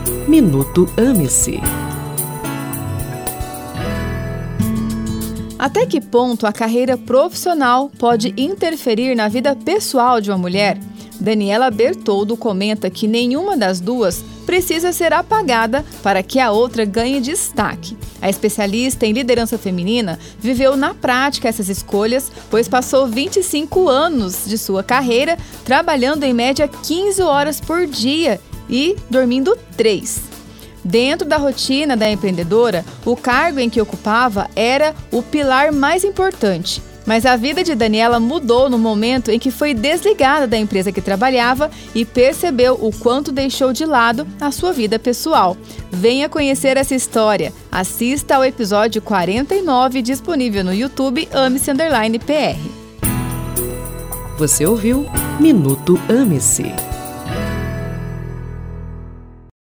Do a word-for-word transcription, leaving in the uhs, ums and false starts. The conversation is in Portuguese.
Minuto Ame-se. Até que ponto a carreira profissional pode interferir na vida pessoal de uma mulher? Daniela Bertoldo comenta que nenhuma das duas precisa ser apagada para que a outra ganhe destaque. A especialista em liderança feminina viveu na prática essas escolhas, pois passou vinte e cinco anos de sua carreira trabalhando em média quinze horas por dia e dormindo três. Dentro da rotina da empreendedora, o cargo em que ocupava era o pilar mais importante. Mas a vida de Daniela mudou no momento em que foi desligada da empresa que trabalhava e percebeu o quanto deixou de lado a sua vida pessoal. Venha conhecer essa história. Assista ao episódio quarenta e nove, disponível no YouTube Ame-se Underline P R. Você ouviu Minuto Ame-se.